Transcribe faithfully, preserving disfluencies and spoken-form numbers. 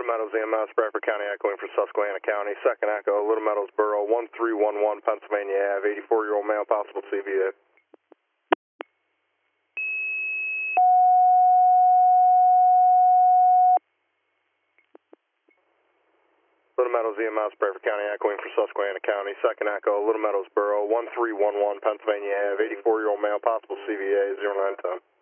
Meadows E M S, Bradford County echoing for Susquehanna County. Second echo, Little Meadows Borough, one three one one Pennsylvania Avenue, eighty-four-year-old male, possible C V A. Little Meadows E M S, Bradford County echoing for Susquehanna County. Second echo, Little Meadows Borough, one three one one Pennsylvania Avenue, eighty-four-year-old male, possible C V A, zero nine ten.